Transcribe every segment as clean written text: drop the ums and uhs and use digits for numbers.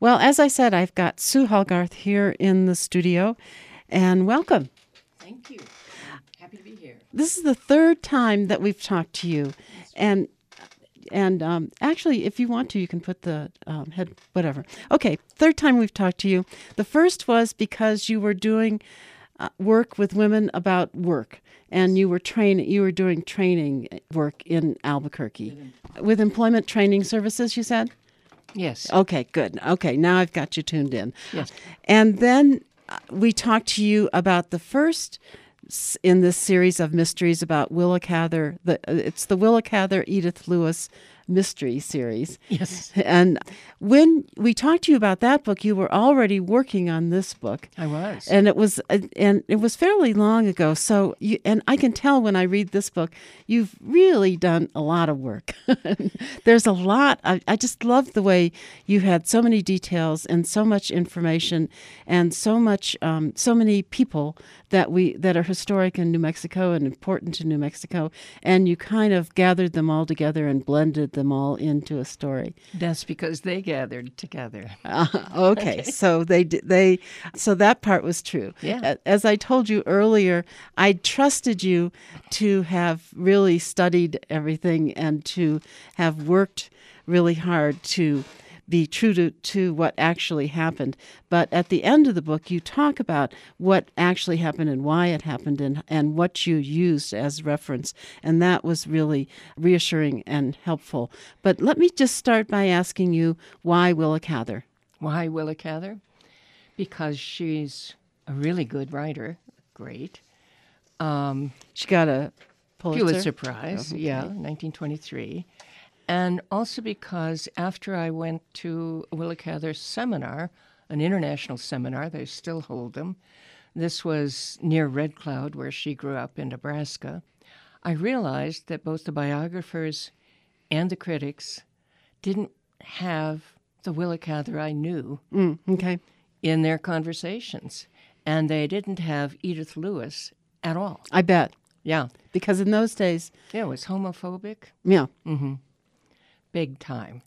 Well, as I said, I've got Sue Hallgarth here in the studio, and welcome. Thank you. I'm happy to be here. This is the third time that we've talked to you, and actually, if you want to, you can put the head, whatever. Okay, third time we've talked to you. The first was because you were doing work with women about work, and you were doing training work in Albuquerque with employment training services. You said. Yes. Okay, good. Okay, now I've got you tuned in. Yes. And then we talked to you about the first in this series of mysteries about Willa Cather. It's the Willa Cather Edith Lewis mystery series. Yes. And when we talked to you about that book, you were already working on this book. I was. And it was fairly long ago. So and I can tell when I read this book, you've really done a lot of work. There's a lot. I just love the way you had so many details and so much information and so many people that are historic in New Mexico and important to New Mexico, and you kind of gathered them all together and blended them all into a story. That's because they gathered together. Okay, so so that part was true. Yeah. As I told you earlier, I trusted you to have really studied everything and to have worked really hard to be true to what actually happened. But at the end of the book, you talk about what actually happened and why it happened and what you used as reference. And that was really reassuring and helpful. But let me just start by asking you, why Willa Cather? Why Willa Cather? Because she's a really good writer. Great. She got a Pulitzer Prize, okay. 1923. And also because after I went to a Willa Cather seminar, an international seminar, they still hold them. This was near Red Cloud, where she grew up in Nebraska. I realized that both the biographers and the critics didn't have the Willa Cather I knew in their conversations. And they didn't have Edith Lewis at all. I bet. Yeah. Because in those days... Yeah, it was homophobic. Yeah. Mm-hmm. Big time.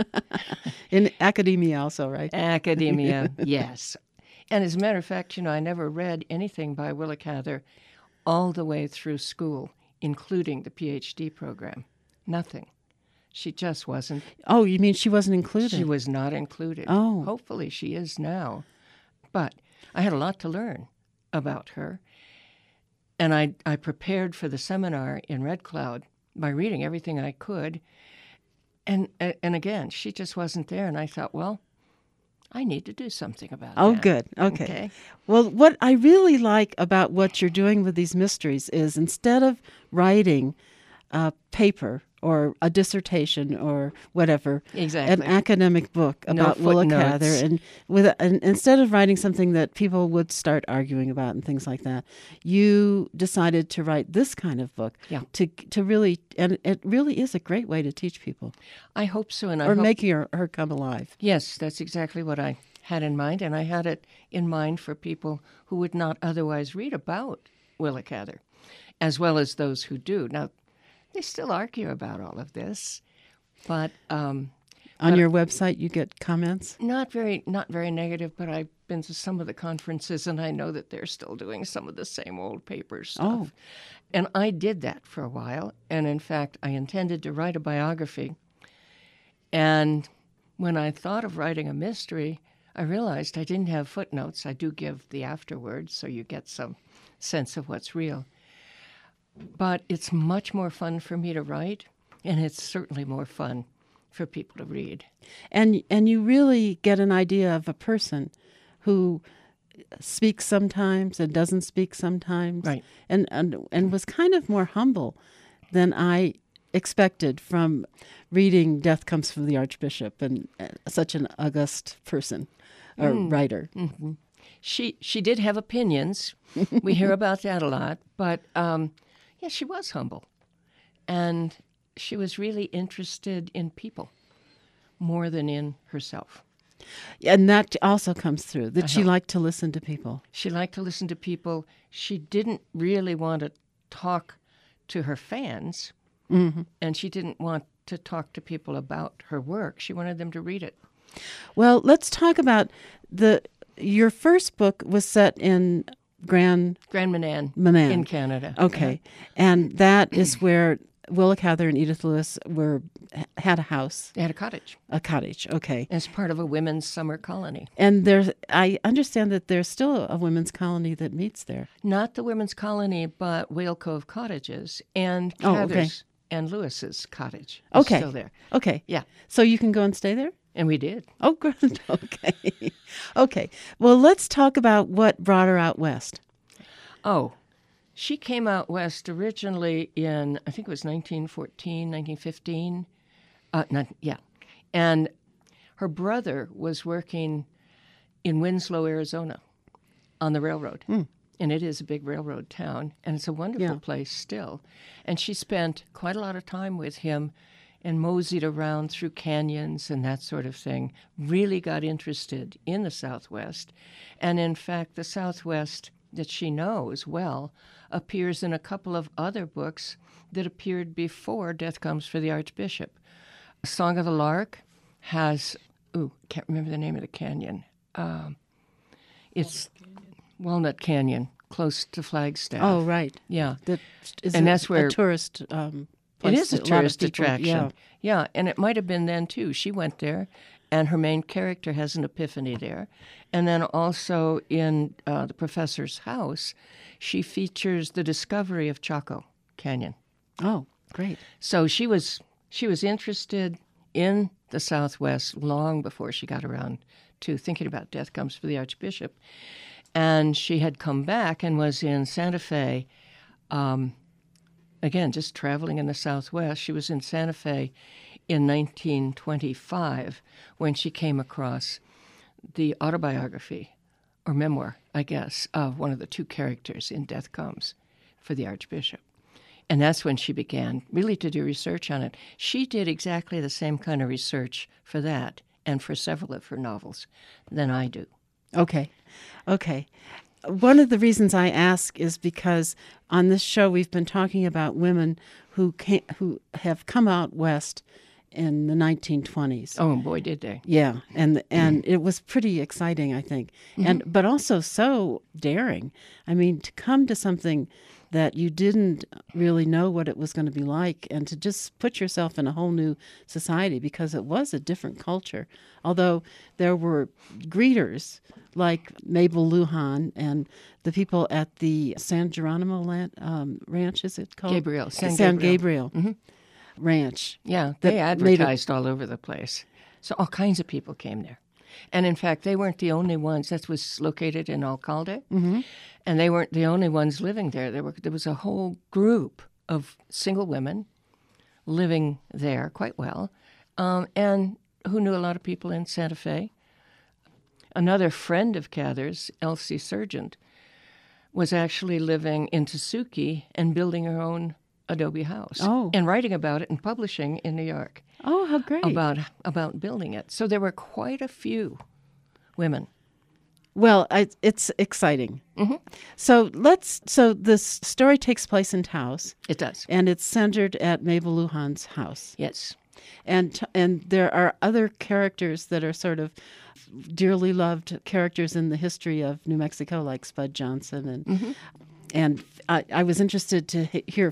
In academia also, right? Academia, yes. And as a matter of fact, I never read anything by Willa Cather all the way through school, including the PhD program. Nothing. She just wasn't. Oh, you mean she wasn't included? She was not included. Oh. Hopefully she is now. But I had a lot to learn about her. And I prepared for the seminar in Red Cloud by reading everything I could. And again, she just wasn't there. And I thought, well, I need to do something about that. Oh, good. Okay. Well, what I really like about what you're doing with these mysteries is instead of writing a paper or a dissertation or whatever, exactly, an academic book about Willa Cather, and instead of writing something that people would start arguing about and things like that, you decided to write this kind of book. Yeah. To really, and it really is a great way to teach people. I hope so, and making her come alive. Yes, that's exactly what I had in mind, and I had it in mind for people who would not otherwise read about Willa Cather, as well as those who do. Now, they still argue about all of this, but on your website you get comments. Not very negative. But I've been to some of the conferences, and I know that they're still doing some of the same old paper stuff. And I did that for a while, and in fact, I intended to write a biography. And when I thought of writing a mystery, I realized I didn't have footnotes. I do give the afterwards, so you get some sense of what's real. But it's much more fun for me to write, and it's certainly more fun for people to read. And you really get an idea of a person who speaks sometimes and doesn't speak sometimes, right? And was kind of more humble than I expected from reading Death Comes from the Archbishop, and such an august person or writer. Mm-hmm. She did have opinions. We hear about that a lot, but yeah, she was humble, and she was really interested in people more than in herself. And that also comes through, that she liked to listen to people. She liked to listen to people. She didn't really want to talk to her fans, and she didn't want to talk to people about her work. She wanted them to read it. Well, let's talk about your first book was set in Grand Manan Manan in Canada. Okay. And that is where Willa Cather and Edith Lewis had a house. They had a cottage. A cottage, okay. As part of a women's summer colony. And I understand that there's still a women's colony that meets there. Not the women's colony, but Whale Cove Cottages and Cather's and Lewis's cottage is still there. Okay. Yeah. So you can go and stay there? And we did. Oh, good. Okay. Okay. Well, let's talk about what brought her out west. Oh, she came out west originally in, I think it was 1914, 1915. And her brother was working in Winslow, Arizona on the railroad. And it is a big railroad town, and it's a wonderful place still. And she spent quite a lot of time with him and moseyed around through canyons and that sort of thing, really got interested in the Southwest. And in fact, the Southwest that she knows well appears in a couple of other books that appeared before Death Comes for the Archbishop. Song of the Lark has, can't remember the name of the canyon. It's Walnut Canyon, close to Flagstaff. Oh, right. Yeah. That's where a tourist place. It is a tourist attraction. Yeah, and it might have been then, too. She went there, and her main character has an epiphany there. And then also in The Professor's House, she features the discovery of Chaco Canyon. Oh, great. So she was interested in the Southwest long before she got around to thinking about Death Comes for the Archbishop. And she had come back and was in Santa Fe, again, just traveling in the Southwest. She was in Santa Fe in 1925 when she came across the autobiography, or memoir, I guess, of one of the two characters in Death Comes for the Archbishop. And that's when she began really to do research on it. She did exactly the same kind of research for that and for several of her novels than I do. Okay. One of the reasons I ask is because on this show we've been talking about women who have come out west in the 1920s. Oh boy, did they! Yeah, and it was pretty exciting, I think, but also so daring. I mean, to come to something that you didn't really know what it was going to be like, and to just put yourself in a whole new society, because it was a different culture. Although there were greeters like Mabel Lujan and the people at the San Geronimo Ranch, is it called? San Gabriel Ranch. Yeah, they advertised all over the place. So all kinds of people came there. And in fact, they weren't the only ones. That was located in Alcalde. And they weren't the only ones living there. There was a whole group of single women living there quite well, and who knew a lot of people in Santa Fe. Another friend of Cather's, Elsie Sargent, was actually living in Tesuque and building her own adobe house. And writing about it and publishing in New York. Oh, how great. About building it. So there were quite a few women. Well, it's exciting. So this story takes place in Taos. It does. And it's centered at Mabel Lujan's house. Yes. And there are other characters that are sort of dearly loved characters in the history of New Mexico, like Spud Johnson. And I was interested to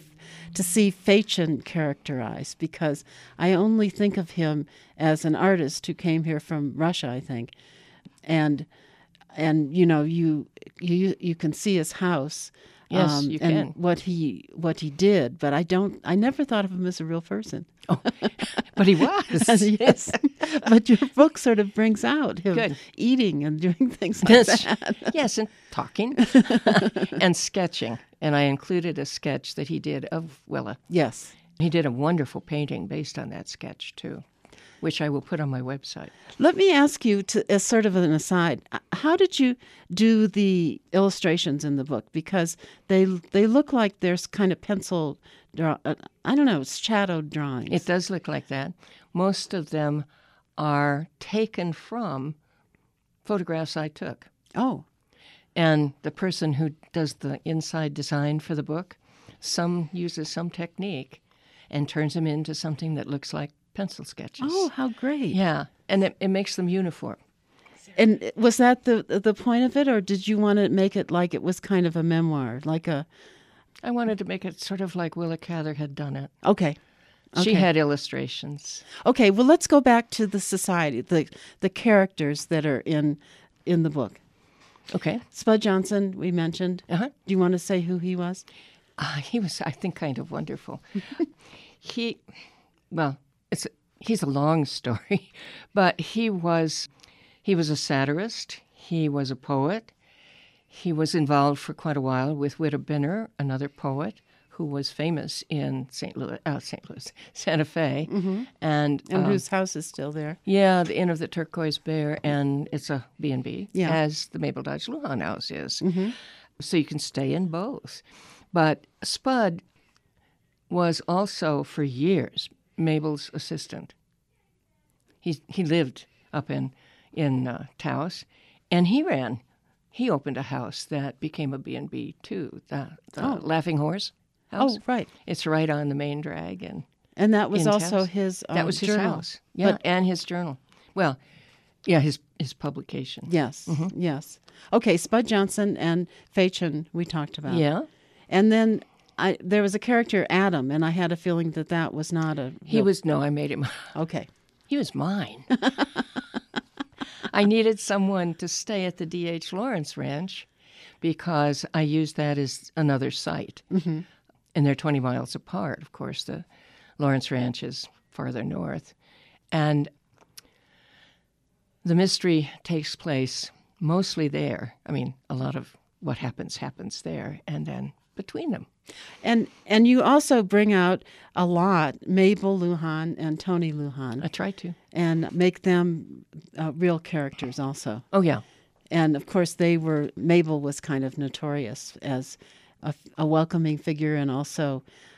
see Fachin characterized, because I only think of him as an artist who came here from Russia, I think. And you know, you can see his house. Yes, you can. And what he did, but I never thought of him as a real person. Oh, but he was. Yes. But your book sort of brings out him eating and doing things like that. Yes, and talking and sketching. And I included a sketch that he did of Willa. Yes. He did a wonderful painting based on that sketch, too, which I will put on my website. Let me ask you, as sort of an aside, how did you do the illustrations in the book? Because they look like there's kind of pencil, I don't know, it's shadowed drawings. It does look like that. Most of them are taken from photographs I took. Oh. And the person who does the inside design for the book, uses some technique and turns them into something that looks like pencil sketches. Oh, how great. Yeah, and it makes them uniform. And was that the point of it, or did you want to make it like it was kind of a memoir, like a... I wanted to make it sort of like Willa Cather had done it. Okay. She had illustrations. Okay, well, let's go back to the society, the characters that are in the book. Okay. Spud Johnson, we mentioned. Uh-huh. Do you want to say who he was? He was, I think, kind of wonderful. He's a long story, but he was a satirist. He was a poet. He was involved for quite a while with Witta Binner, another poet who was famous in Santa Fe, and whose house is still there. Yeah, the Inn of the Turquoise Bear, and it's a B&B, Yeah. as the Mabel Dodge Lujan house is. So you can stay in both. But Spud was also, for years, Mabel's assistant. He lived up in Taos, and he opened a house that became a B&B too, the Laughing Horse house. Oh, right. It's right on the main drag. And that was in also Taos. his That was his journal. house. Yeah, But- and his journal. Well, yeah, his publication. Yes, yes. Okay, Spud Johnson and Fachin we talked about. Yeah. And then there was a character, Adam, and I had a feeling that was not a... I made him. Okay. He was mine. I needed someone to stay at the D.H. Lawrence Ranch because I used that as another site. And they're 20 miles apart, of course. The Lawrence Ranch is farther north. And the mystery takes place mostly there. I mean, a lot of what happens there, and then between them. And you also bring out a lot Mabel Lujan and Tony Lujan. I tried to. And make them real characters also. Oh, yeah. And of course, Mabel was kind of notorious as a welcoming figure, and also,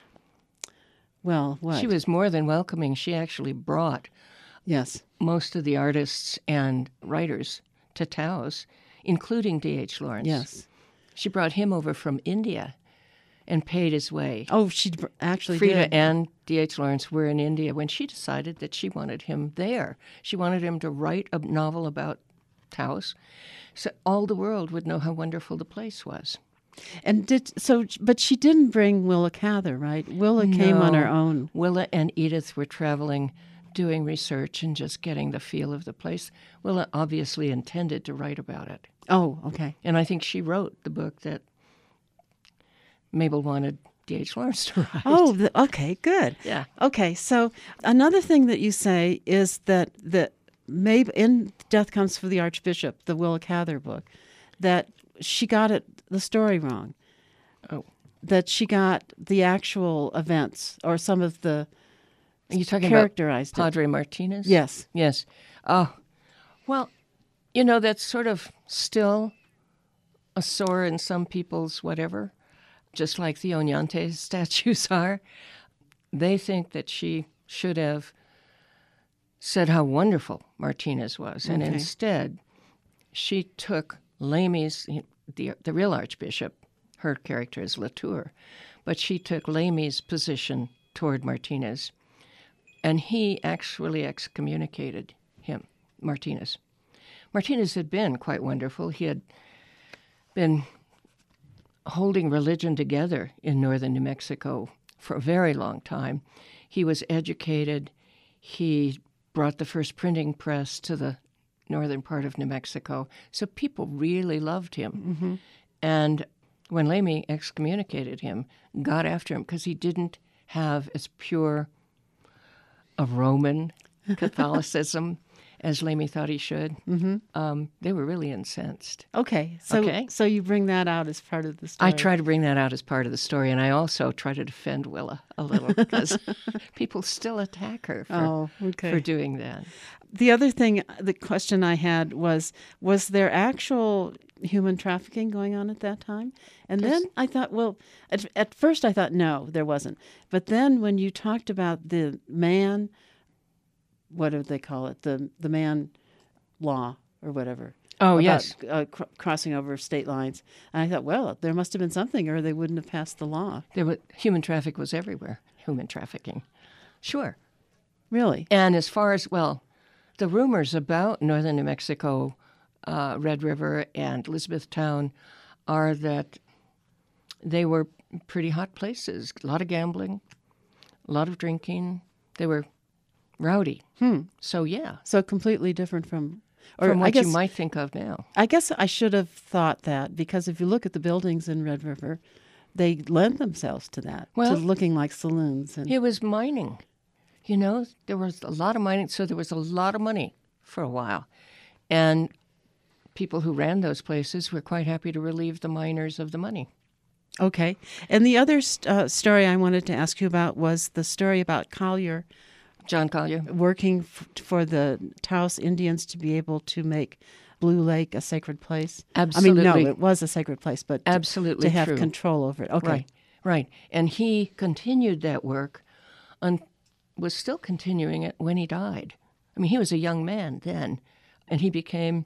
well, what? She was more than welcoming. She actually brought most of the artists and writers to Taos, including D.H. Lawrence. Yes. She brought him over from India and paid his way. Oh, she actually Frida did. and D.H. Lawrence were in India when she decided that she wanted him there. She wanted him to write a novel about Taos, so all the world would know how wonderful the place was. But she didn't bring Willa Cather, right? Willa came on her own. Willa and Edith were traveling, doing research and just getting the feel of the place. Willa obviously intended to write about it. Oh, okay. And I think she wrote the book that Mabel wanted D.H. Lawrence to write. Oh, okay, good. Yeah. Okay, so another thing that you say is that Mabel, in Death Comes for the Archbishop, the Willa Cather book, that she got the story wrong. Oh. That she got the actual events, or some of the... Are you talking characterized about Padre Martinez? Yes. Yes. Oh, well, that's sort of still a sore in some people's whatever, just like the Oñate statues are. They think that she should have said how wonderful Martinez was, and instead she took Lamy's, the real archbishop, her character is Latour, but she took Lamy's position toward Martinez, and he actually excommunicated him, Martinez. Martinez had been quite wonderful. He had been holding religion together in northern New Mexico for a very long time. He was educated. He brought the first printing press to the northern part of New Mexico. So people really loved him. And when Lamy excommunicated him, got after him because he didn't have as pure a Roman Catholicism as Lamy thought he should, they were really incensed. Okay. So you bring that out as part of the story. I try to bring that out as part of the story, and I also try to defend Willa a little because people still attack her for doing that. The other thing, the question I had was there actual human trafficking going on at that time? And then I thought, well, at first I thought, no, there wasn't. But then when you talked about the man, what do they call it? The man law or whatever. Oh, about, yes. Crossing over state lines. And I thought, well, there must have been something or they wouldn't have passed the law. Human traffic was everywhere, human trafficking. Sure. Really? And as far as, well, the rumors about northern New Mexico, Red River and Elizabethtown, are that they were pretty hot places. A lot of gambling, a lot of drinking. They were rowdy. So, yeah. So completely different from From I what guess, you might think of now. I guess I should have thought that, because if you look at the buildings in Red River, they lend themselves to that, Well, to looking like saloons. And it was mining. You know, there was a lot of mining, so there was a lot of money for a while. And people who ran those places were quite happy to relieve the miners of the money. Okay. And the other story I wanted to ask you about was the story about Collier John Collier. working for the Taos Indians to be able to make Blue Lake a sacred place. Absolutely. I mean, no, it was a sacred place, but Absolutely to have true. control over it. Okay. Right, right. And he continued that work and was still continuing it when he died. I mean, he was a young man then, and he became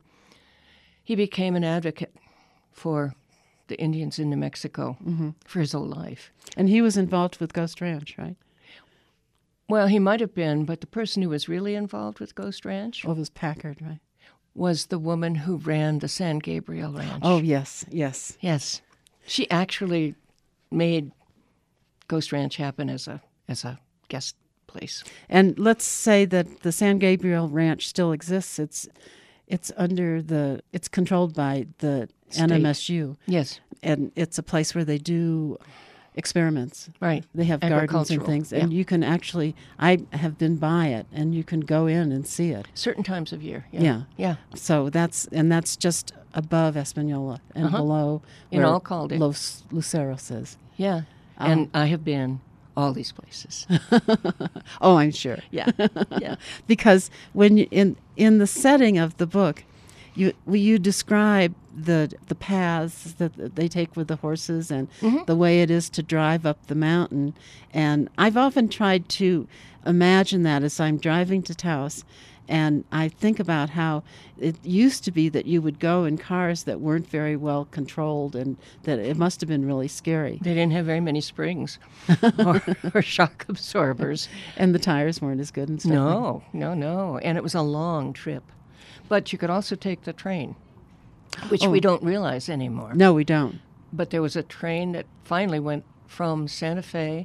an advocate for the Indians in New Mexico for his whole life. And he was involved with Ghost Ranch, right? Well, he might have been, but the person who was really involved with Ghost Ranch Oh, it was Packard, right? was the woman who ran the San Gabriel Ranch. Oh, yes, yes. Yes. She actually made Ghost Ranch happen as a guest place. And let's say that the San Gabriel Ranch still exists. It's controlled by the State. NMSU, Yes, and it's a place where they do experiments. right. They have gardens and Agricultural, things, and you can actually. I have been by it, and you can go in and see it. Certain times of year. Yeah. Yeah. So that's just above Espanola and below In where Alcalde. Los Luceros is. Yeah. And I have been all these places. Oh, I'm sure. Yeah. Yeah. Because when in the setting of the book, you describe the paths that they take with the horses and the way it is to drive up the mountain, and I've often tried to imagine that as I'm driving to Taos, and I think about how it used to be that you would go in cars that weren't very well controlled, and that it must have been really scary. They didn't have very many springs or shock absorbers. And the tires weren't as good and stuff. No. And it was a long trip. But you could also take the train, which we don't realize anymore. No, we don't. But there was a train that finally went from Santa Fe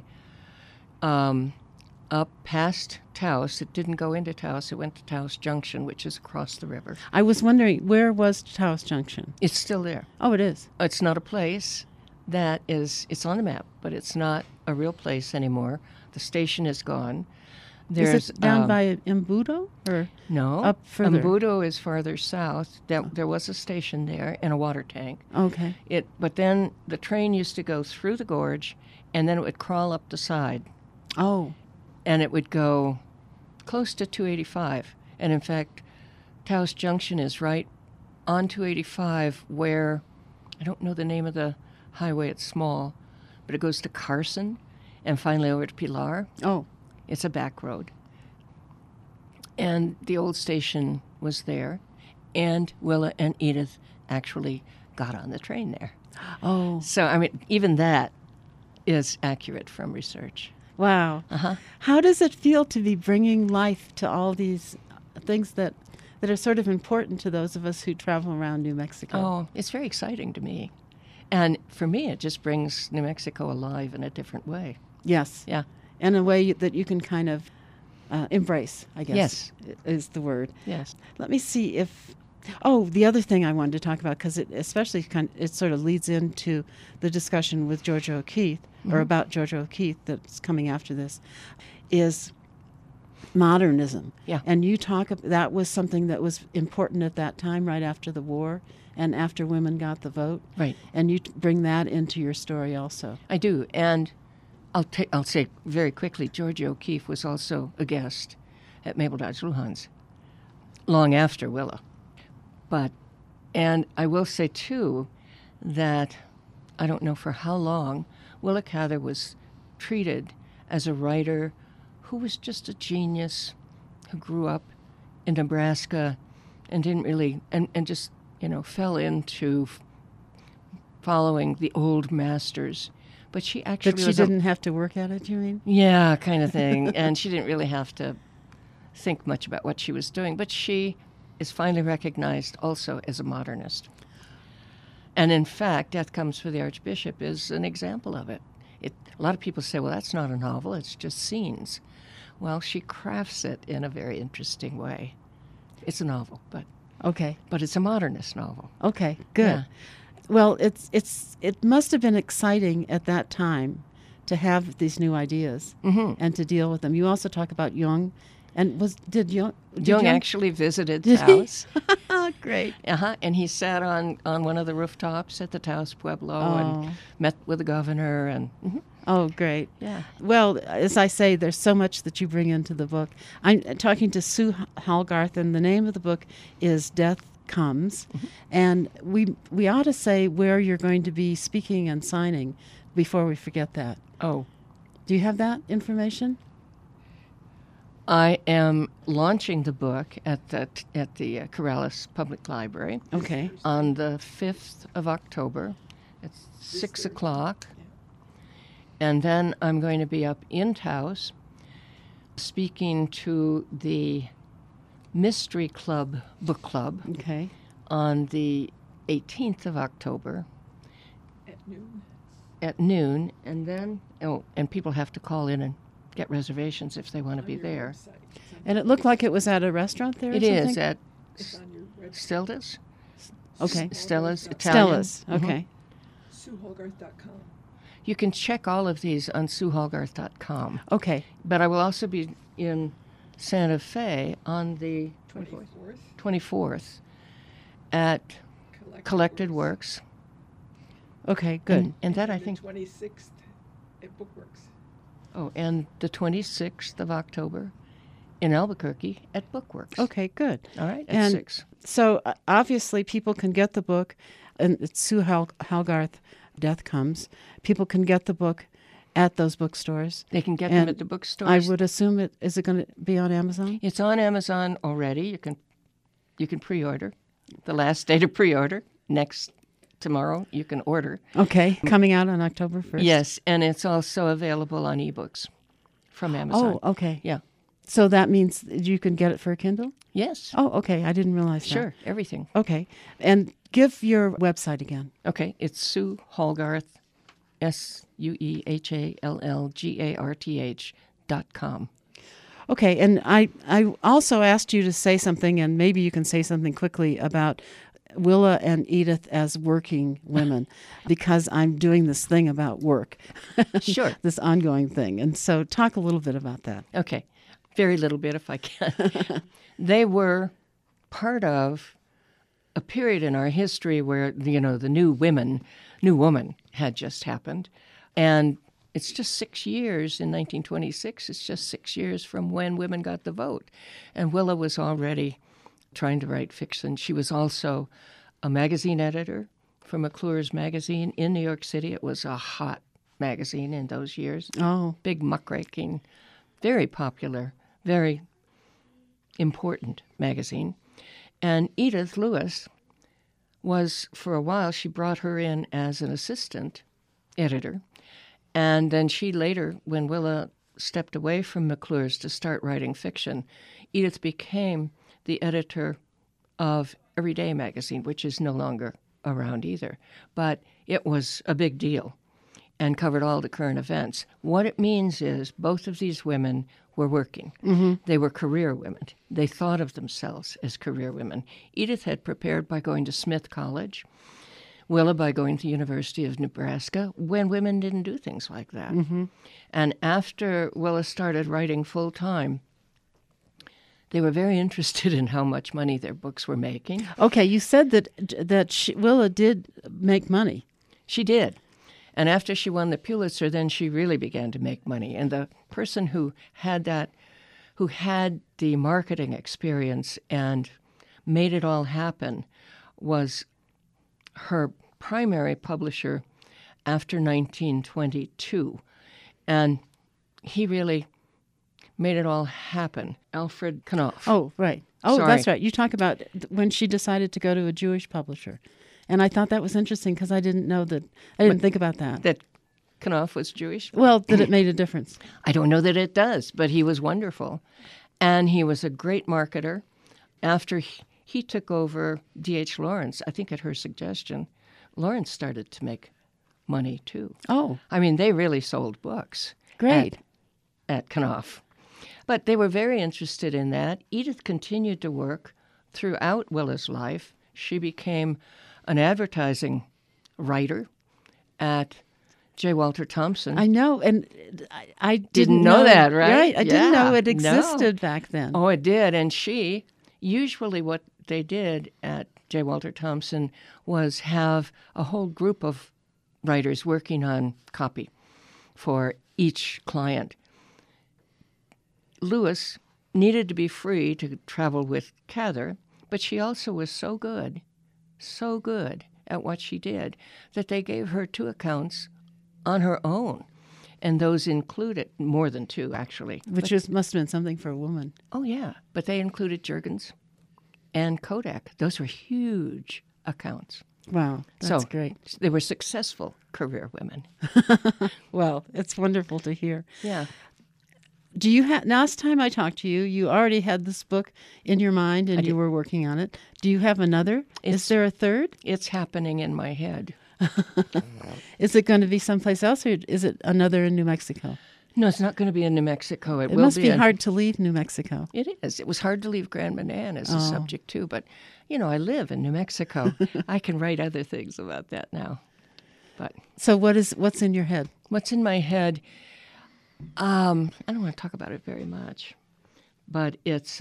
up past Taos. It didn't go into Taos. It went to Taos Junction, which is across the river. I was wondering, where was Taos Junction? It's still there. Oh, it is. It's not a place that is, it's on the map, but it's not a real place anymore. The station is gone. Is it down by Embudo? Or no, up further? Embudo is farther south. There was a station there and a water tank. Okay. But then the train used to go through the gorge, and then it would crawl up the side, Oh, and it would go close to 285. And in fact, Taos Junction is right on 285, where I don't know the name of the highway. It's small, but it goes to Carson, and finally over to Pilar. oh. It's a back road. And the old station was there, and Willa and Edith actually got on the train there. Oh, So, I mean, even that is accurate from research. wow. Uh-huh. How does it feel to be bringing life to all these things that are sort of important to those of us who travel around New Mexico? Oh, it's very exciting to me. And for me, it just brings New Mexico alive in a different way. Yes. Yeah. In a way that you can kind of embrace, I guess. Yes. Is the word. Yes. Let me see if. Oh, the other thing I wanted to talk about, because it sort of leads into the discussion with Georgia O'Keeffe, or about Georgia O'Keeffe that's coming after this, is modernism. Yeah. And you that was something that was important at that time, right after the war, and after women got the vote. Right. And you bring that into your story also. I do. And I'll say very quickly, Georgia O'Keeffe was also a guest at Mabel Dodge Lujan's long after Willa. And I will say, too, that I don't know for how long Willa Cather was treated as a writer who was just a genius, who grew up in Nebraska and didn't really, and just, fell into following the old masters. But she actually But she didn't have to work at it, you mean? Yeah, kind of thing. And she didn't really have to think much about what she was doing, but she is finally recognized also as a modernist. And in fact, Death Comes for the Archbishop is an example of it. A lot of people say, well, that's not a novel, it's just scenes. Well, she crafts it in a very interesting way. It's a novel, but it's a modernist novel. Okay, good. Yeah. Well, it must have been exciting at that time to have these new ideas and to deal with them. You also talk about Jung, and did Jung actually visited Taos. Great. And he sat on one of the rooftops at the Taos Pueblo and met with the governor and. Oh, great. Yeah. Well, as I say, there's so much that you bring into the book. I'm talking to Sue Hollgarth, and the name of the book is Death Comes. And we ought to say where you're going to be speaking and signing before we forget that. Oh. Do you have that information? I am launching the book at the Corrales Public Library. Okay. On the 5th of October at 6 o'clock. And then I'm going to be up in Taos speaking to the Mystery Club Book Club on the 18th of October. At noon. And then, and people have to call in and get reservations if they want to be there. And it looked like it was at a restaurant there or something? It is at Stella's. Okay. Stella's Italian. Stella's, okay. SueHollgarth.com. You can check all of these on SueHollgarth.com. Okay. But I will also be in Santa Fe on the 24th at Collected Works. Okay, good. And that I think... the 26th at Bookworks. Oh, and the 26th of October in Albuquerque at Bookworks. Okay, good. All right, at 6. So obviously people can get the book, and it's Sue Hollgarth, Death Comes. People can get the book at those bookstores. They can get them at the bookstores. I would assume is it going to be on Amazon? It's on Amazon already. You can pre-order. The last day to pre-order tomorrow you can order. Okay, coming out on October 1st. Yes, and it's also available on ebooks from Amazon. Oh, okay. Yeah. So that means you can get it for a Kindle? Yes. Oh, okay. I didn't realize that. Sure, everything. Okay. And give your website again. Okay, it's Sue Hollgarth, SueHallgarth.com. Okay, and I also asked you to say something, and maybe you can say something quickly about Willa and Edith as working women, because I'm doing this thing about work. Sure. This ongoing thing. And so talk a little bit about that. Okay. Very little bit if I can. They were part of a period in our history where, the new woman had just happened. And it's just 6 years in 1926. It's just 6 years from when women got the vote. And Willa was already trying to write fiction. She was also a magazine editor for McClure's magazine in New York City. It was a hot magazine in those years. Oh. Big muckraking, very popular, very important magazine. And Edith Lewis was, for a while, she brought her in as an assistant editor. And then she later, when Willa stepped away from McClure's to start writing fiction, Edith became the editor of Everyday magazine, which is no longer around either. But it was a big deal and covered all the current events. What it means is both of these women were working. Mm-hmm. They were career women. They thought of themselves as career women. Edith had prepared by going to Smith College, Willa by going to the University of Nebraska, when women didn't do things like that. Mm-hmm. And after Willa started writing full-time, they were very interested in how much money their books were making. Okay, you said that Willa did make money. She did. And after she won the Pulitzer, then she really began to make money. And the person who had the marketing experience and made it all happen was her primary publisher after 1922. And he really made it all happen, Alfred Knopf. Oh, right. Oh, Sorry. That's right. You talk about when she decided to go to a Jewish publisher. And I thought that was interesting because I didn't know that. I didn't think about that. That Knopf was Jewish? Well, that it made a difference. I don't know that it does, but he was wonderful. And he was a great marketer. After he took over D.H. Lawrence, I think at her suggestion, Lawrence started to make money too. Oh, I mean, they really sold books. great. At Knopf. But they were very interested in that. Edith continued to work throughout Willa's life. She became an advertising writer at J. Walter Thompson. I know, and I Didn't know that, right? I didn't know Yeah, it no. existed back then. Oh, it did. And she, usually what they did at J. Walter Thompson was have a whole group of writers working on copy for each client. Lewis needed to be free to travel with Cather, but she also was so good at what she did that they gave her 2 accounts on her own. And those included more than 2, actually. Which must have been something for a woman. Oh, yeah. But they included Juergens and Kodak. Those were huge accounts. Wow, that's So great. they were successful career women. Well, it's wonderful to hear. Yeah. Do you have, last time I talked to you, you already had this book in your mind and did. you were working on it. Do you have another? Is there a third? It's happening in my head. Is it going to be someplace else, or is it another in New Mexico? No, it's not going to be in New Mexico. It will must be in- hard to leave New Mexico. It is. It was hard to leave Grand Manan as a Oh. subject, too. But, I live in New Mexico. I can write other things about that now. But So what's in your head? what's in my head, I don't want to talk about it very much. But it's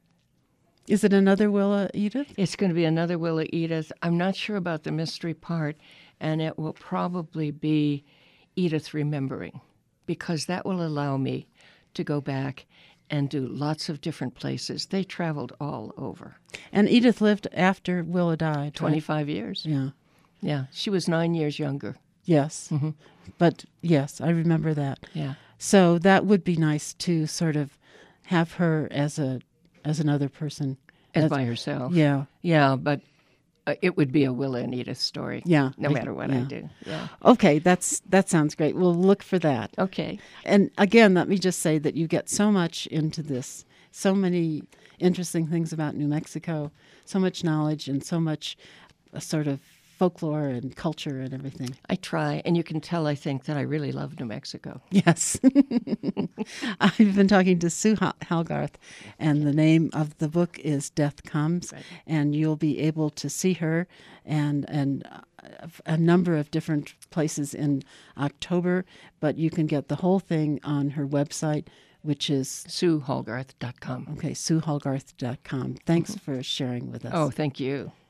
Is it another Willa Edith? going to be another Willa Edith. I'm not sure about the mystery part, and it will probably be Edith remembering, because that will allow me to go back and do lots of different places. They traveled all over. And Edith lived after Willa died. right? 25 years. Yeah. Yeah, she was 9 years younger. Yes. But yes, I remember that. Yeah. So that would be nice to sort of have her as another person. As by herself. Yeah. Yeah, but it would be a Willa and Edith story. Yeah. No matter what I yeah. do. Yeah. Okay, that sounds great. We'll look for that. Okay. And again, let me just say that you get so much into this, so many interesting things about New Mexico, so much knowledge and so much sort of folklore and culture and everything. I try, and you can tell, I think, that I really love New Mexico. Yes. I've been talking to Sue Halgarth, and the name of the book is Death Comes, Right. and you'll be able to see her and a number of different places in October, but you can get the whole thing on her website, which is SueHallgarth.com. SueHallgarth.com. Thanks for sharing with us. Oh, thank you.